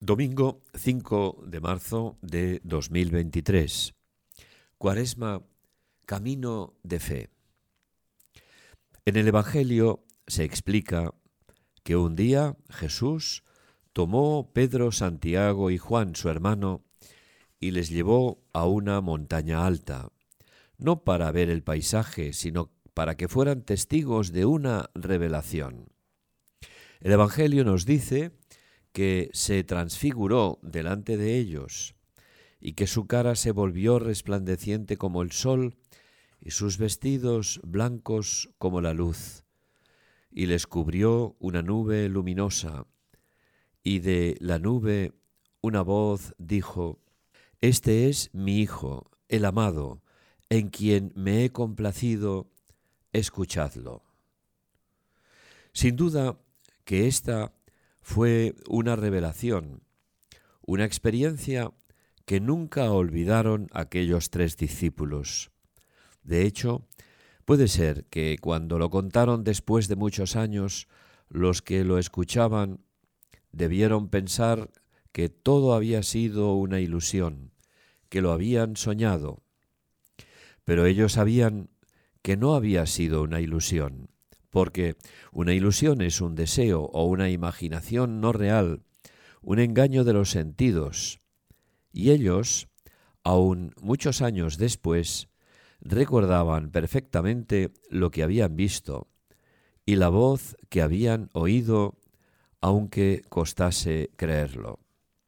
Domingo 5 de marzo de 2023. Cuaresma, camino de fe. En el Evangelio se explica que un día Jesús tomó Pedro, Santiago y Juan, su hermano, y les llevó a una montaña alta, no para ver el paisaje, sino para que fueran testigos de una revelación. El Evangelio nos dice que se transfiguró delante de ellos y que su cara se volvió resplandeciente como el sol y sus vestidos blancos como la luz, y les cubrió una nube luminosa, y de la nube una voz dijo: «Este es mi Hijo, el amado, en quien me he complacido, escuchadlo». Sin duda que esta fue una revelación, una experiencia que nunca olvidaron aquellos 3 discípulos. De hecho, puede ser que cuando lo contaron después de muchos años, los que lo escuchaban debieron pensar que todo había sido una ilusión, que lo habían soñado. Pero ellos sabían que no había sido una ilusión, porque una ilusión es un deseo o una imaginación no real, un engaño de los sentidos. Y ellos, aun muchos años después, recordaban perfectamente lo que habían visto y la voz que habían oído, aunque costase creerlo.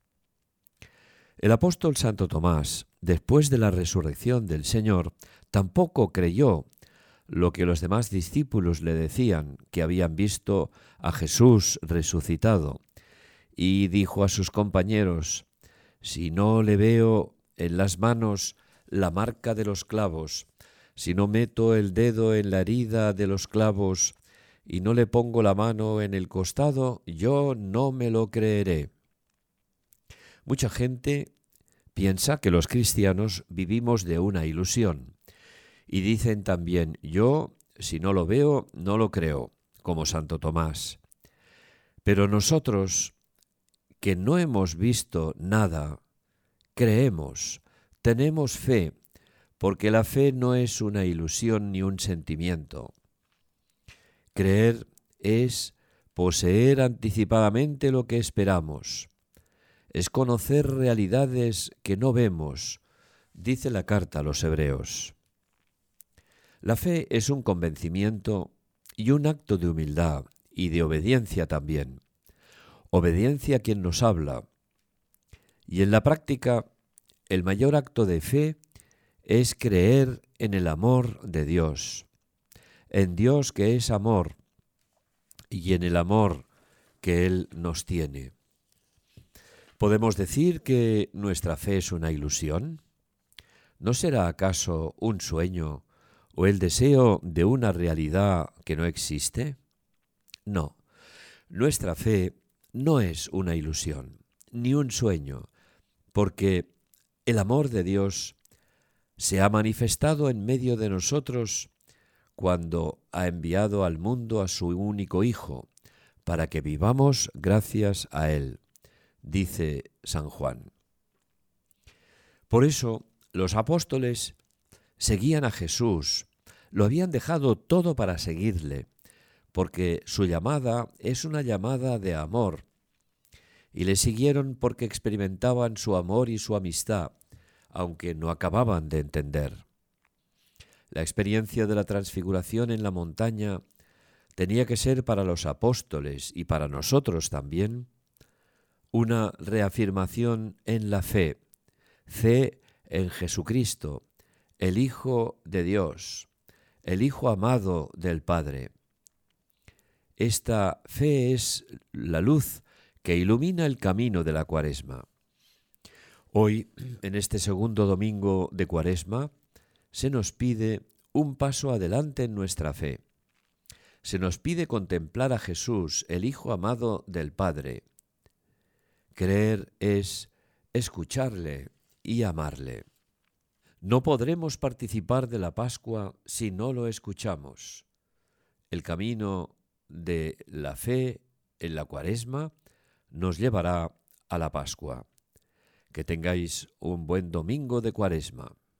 El apóstol Santo Tomás, después de la resurrección del Señor, tampoco creyó lo que los demás discípulos le decían, que habían visto a Jesús resucitado, y dijo a sus compañeros: «Si no le veo en las manos la marca de los clavos, si no meto el dedo en la herida de los clavos y no le pongo la mano en el costado, yo no me lo creeré». Mucha gente piensa que los cristianos vivimos de una ilusión. Y dicen también: yo, si no lo veo, no lo creo, como Santo Tomás. Pero nosotros, que no hemos visto nada, creemos, tenemos fe, porque la fe no es una ilusión ni un sentimiento. Creer es poseer anticipadamente lo que esperamos, es conocer realidades que no vemos, dice la carta a los Hebreos. La fe es un convencimiento y un acto de humildad y de obediencia también. Obediencia a quien nos habla. Y en la práctica, el mayor acto de fe es creer en el amor de Dios, en Dios que es amor y en el amor que Él nos tiene. ¿Podemos decir que nuestra fe es una ilusión? ¿No será acaso un sueño o el deseo de una realidad que no existe? No, nuestra fe no es una ilusión, ni un sueño, porque el amor de Dios se ha manifestado en medio de nosotros cuando ha enviado al mundo a su único Hijo, para que vivamos gracias a Él, dice San Juan. Por eso, los apóstoles seguían a Jesús, lo habían dejado todo para seguirle, porque su llamada es una llamada de amor, y le siguieron porque experimentaban su amor y su amistad, aunque no acababan de entender. La experiencia de la transfiguración en la montaña tenía que ser para los apóstoles y para nosotros también una reafirmación en la fe en Jesucristo, el Hijo de Dios, el Hijo amado del Padre. Esta fe es la luz que ilumina el camino de la Cuaresma. Hoy, en este segundo domingo de Cuaresma, se nos pide un paso adelante en nuestra fe. Se nos pide contemplar a Jesús, el Hijo amado del Padre. Creer es escucharle y amarle. No podremos participar de la Pascua si no lo escuchamos. El camino de la fe en la Cuaresma nos llevará a la Pascua. Que tengáis un buen domingo de Cuaresma.